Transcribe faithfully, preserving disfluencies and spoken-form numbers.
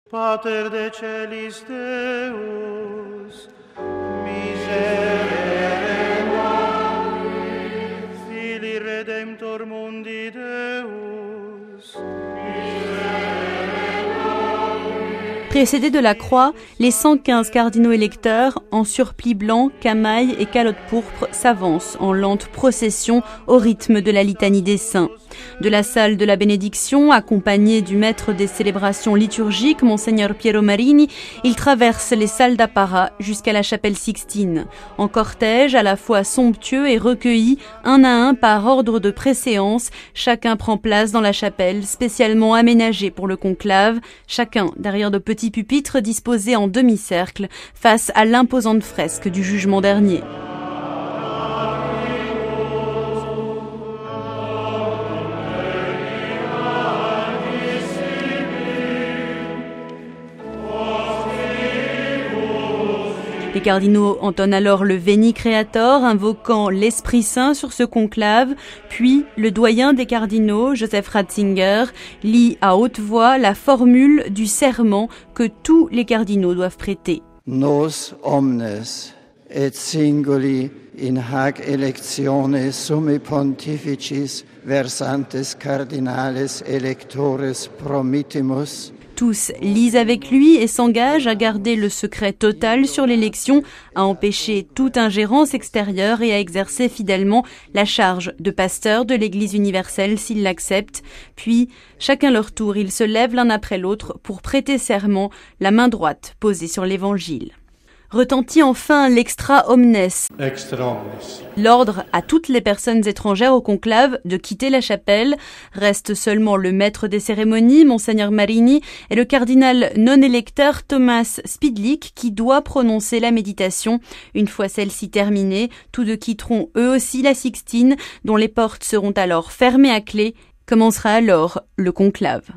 Pater decelis Deus, miserere nobis, Filii Redemptor mundi Deus, Précédés de la croix, les cent quinze cardinaux électeurs, en surplis blanc, camail et calotte pourpre, s'avancent en lente procession au rythme de la litanie des saints. De la salle de la bénédiction, accompagnés du maître des célébrations liturgiques, Monseigneur Piero Marini, ils traversent les salles d'apparat jusqu'à la chapelle Sixtine. En cortège, à la fois somptueux et recueillis, un à un par ordre de préséance, chacun prend place dans la chapelle spécialement aménagée pour le conclave, chacun derrière de petits pupitres disposés en demi-cercle face à l'imposante fresque du jugement dernier. Les cardinaux entonnent alors le Veni Creator, invoquant l'Esprit Saint sur ce conclave, puis le doyen des cardinaux, Joseph Ratzinger, lit à haute voix la formule du serment que tous les cardinaux doivent prêter. Nos omnes et singuli in hac electione summi pontificis versantes cardinales electores promittimus. Tous lisent avec lui et s'engagent à garder le secret total sur l'élection, à empêcher toute ingérence extérieure et à exercer fidèlement la charge de pasteur de l'Église universelle s'ils l'acceptent. Puis, chacun leur tour, ils se lèvent l'un après l'autre pour prêter serment, la main droite posée sur l'Évangile. Retentit enfin l'extra omnes, extra omnes. L'ordre à toutes les personnes étrangères au conclave de quitter la chapelle. Reste seulement le maître des cérémonies, Monseigneur Marini, et le cardinal non-électeur Thomas Spidlick qui doit prononcer la méditation. Une fois celle-ci terminée, tous deux quitteront eux aussi la Sixtine, dont les portes seront alors fermées à clé. Commencera alors le conclave.